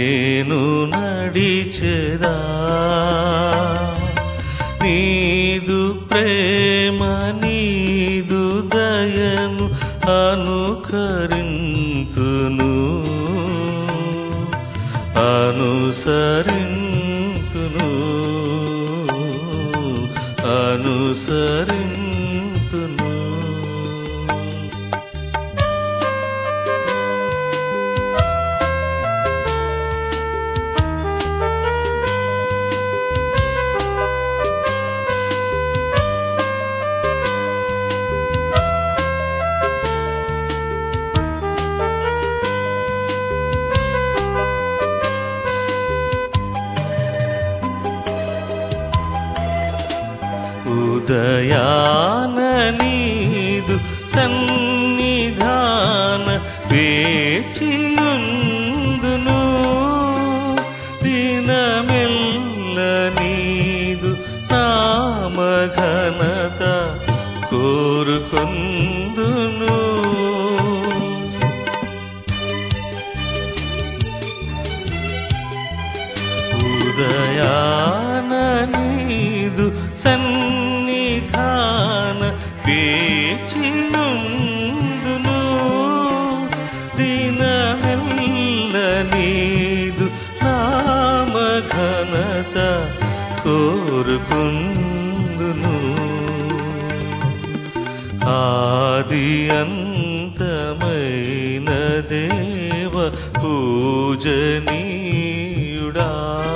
నేను నడిచెదా నీదు ప్రేమ నీదు దయను అనుకరింతును అనుసరింతును అనుసరింతును. ఉదయాన నీదు సన్నిధాన వేచియుందును దినమెల్ల నీదు నామఘనత కోరుకొందును. ఉదయాన నీదు సన్నిధాన వేచియుందును దినమెల్ల నీదు నామఘనత కోరుకొందును. ఆది అంతమైన దేవ పూజనీయుడా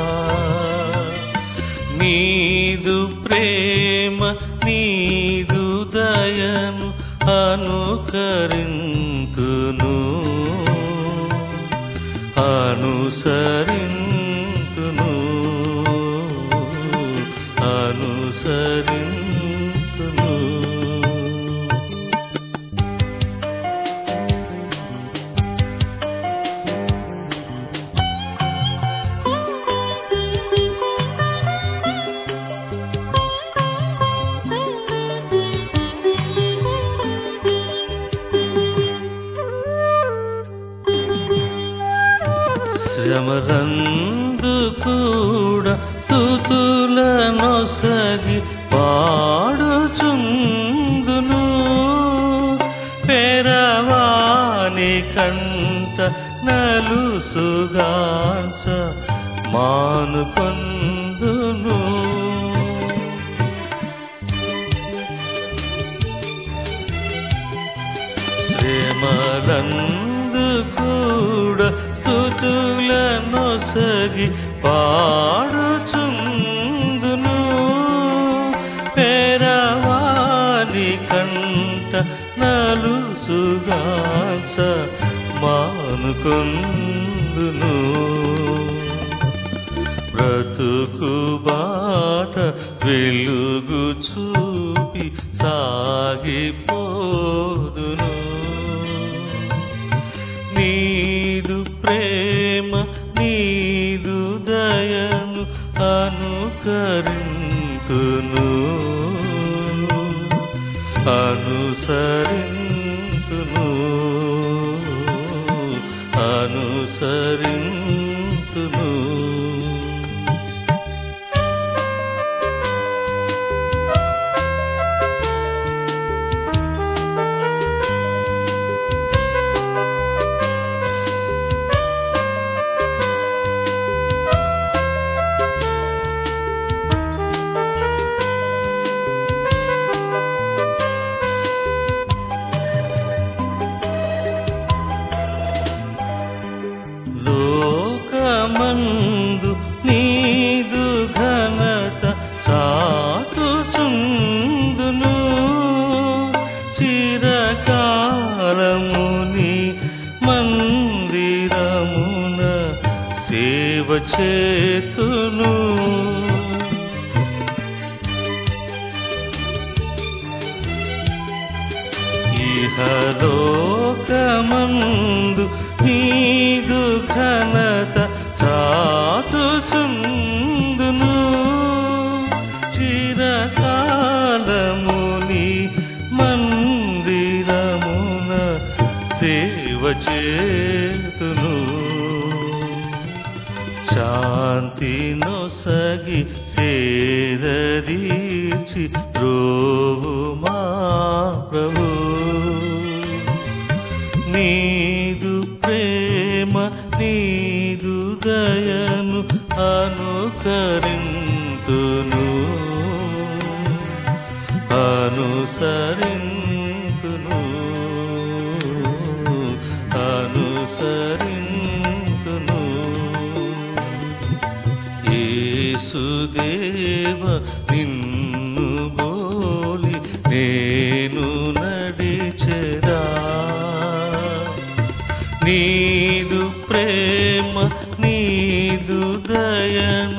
నీదు ప్రేమ నీదు దయను అనుకరింతును అనుసరింతును అనుసరింతును. శ్రమలందు కూడా స్తుతులనొసగి పాడుచుందును పెరవాని కంట నలుసుగాంచ మానుకొందును. శ్రమలందు కూడా స్తుతులనొసగి పాడుచుందును పెరవాని కంట నలుసుగాంచ మానుకొందును. బ్రతుకు బాట వెలుగు చూపి సాగిపోదును నీదు ప్రేమ నీదు దయను అనుకరింతును అనుసరింతును అనుసరింతును. లోకమందు నీదు ఘనత చాటుచుందును చిరకాలముని మందిరమున సేవ చేతును ఇహలోకమందు నీదు ఘనత చాటుచుందును చిరకాలముని మందిరమున సేవ చేతును శాంతి నొసగి సేదదీర్చి ద్రోవుమా ప్రభు నీదు ప్రేమ నీదు దయను అనుకరింతును అనుసరింతును అనుసరింతును యేసుదేవ నిన్ను బోలి నేను నడిచెదా నీదు ప్రేమ నీదు దయను